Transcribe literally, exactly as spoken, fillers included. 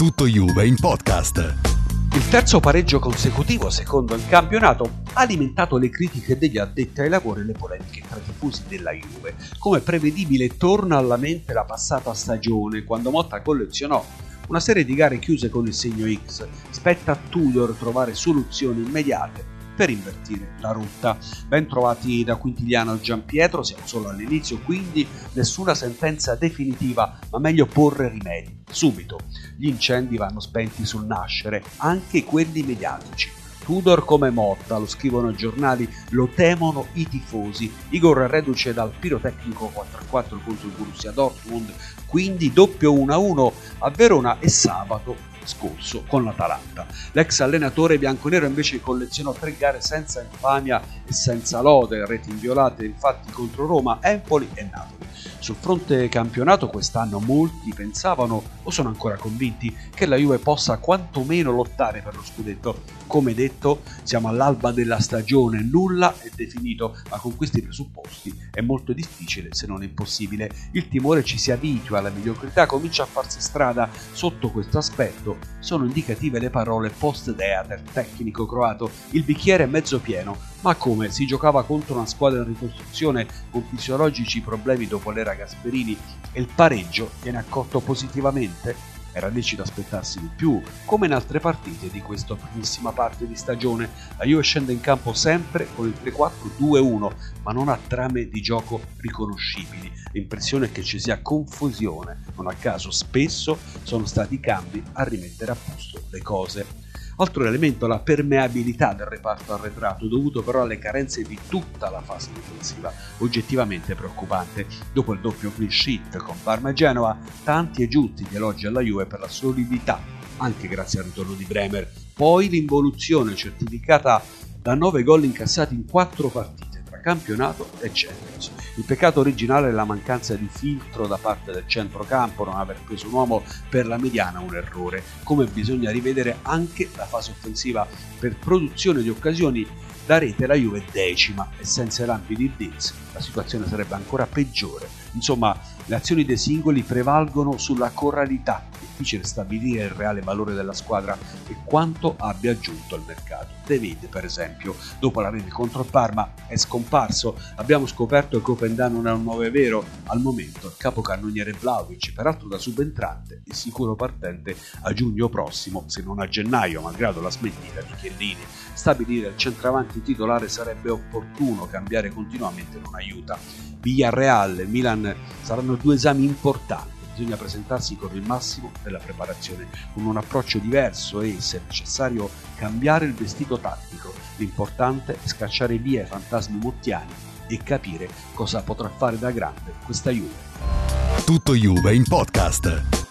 Tutto Juve in podcast. Il terzo pareggio consecutivo, secondo il campionato, ha alimentato le critiche degli addetti ai lavori e le polemiche tra i tifosi della Juve. Come prevedibile, torna alla mente la passata stagione, quando Motta collezionò una serie di gare chiuse con il segno X. Spetta a Tudor trovare soluzioni immediate per invertire la rotta. Ben trovati da Quintiliano e Gianpietro, siamo solo all'inizio, quindi nessuna sentenza definitiva, ma meglio porre rimedi subito. Gli incendi vanno spenti sul nascere, anche quelli mediatici. Tudor come Motta, lo scrivono i giornali, lo temono i tifosi. Igor è reduce dal pirotecnico quattro a quattro contro il Borussia Dortmund, quindi doppio uno a uno a Verona e sabato scorso con l'Atalanta. L'ex allenatore bianconero invece collezionò tre gare senza infamia e senza lode, reti inviolate infatti contro Roma, Empoli e Napoli. Sul fronte campionato quest'anno molti pensavano, o sono ancora convinti, che la Juve possa quantomeno lottare per lo scudetto. Come detto, siamo all'alba della stagione, nulla è definito, ma con questi presupposti è molto difficile, se non impossibile. Il timore ci si abitua alla mediocrità, comincia a farsi strada. Sotto questo aspetto sono indicative le parole post-dea del tecnico croato: il bicchiere è mezzo pieno. Ma come? Si giocava contro una squadra in ricostruzione con fisiologici problemi dopo l'era Gasperini e il pareggio viene accolto positivamente? Era lecito aspettarsi di più, come in altre partite di questa primissima parte di stagione. La Juve scende in campo sempre con il tre quattro due uno, ma non ha trame di gioco riconoscibili. L'impressione è che ci sia confusione, non a caso spesso sono stati i cambi a rimettere a posto le cose. Altro elemento, la permeabilità del reparto arretrato, dovuto però alle carenze di tutta la fase difensiva, oggettivamente preoccupante. Dopo il doppio clean sheet con Parma e Genova, tanti e giusti gli elogi alla Juve per la solidità, anche grazie al ritorno di Bremer. Poi l'involuzione certificata da nove gol incassati in quattro partite tra campionato e Champions. Il peccato originale è la mancanza di filtro da parte del centrocampo, non aver preso un uomo per la mediana un errore, come bisogna rivedere anche la fase offensiva. Per produzione di occasioni da rete la Juve è decima e senza i lampi di Diz la situazione sarebbe ancora peggiore. Insomma, le azioni dei singoli prevalgono sulla coralità. Difficile stabilire il reale valore della squadra e quanto abbia aggiunto al mercato. De Vrij, per esempio, dopo la rete contro il Parma è scomparso. Abbiamo scoperto che Openda non è un nove vero. Al momento il capocannoniere Vlahovic, peraltro da subentrante e sicuro partente a giugno prossimo, se non a gennaio, malgrado la smentita di Chiellini. Stabilire il centravanti titolare sarebbe opportuno, cambiare continuamente non aiuta. Villarreal e Milan saranno due esami importanti. Bisogna presentarsi con il massimo della preparazione, con un approccio diverso e, se necessario, cambiare il vestito tattico. L'importante è scacciare via i fantasmi mottiani e capire cosa potrà fare da grande questa Juve. Tutto Juve in podcast.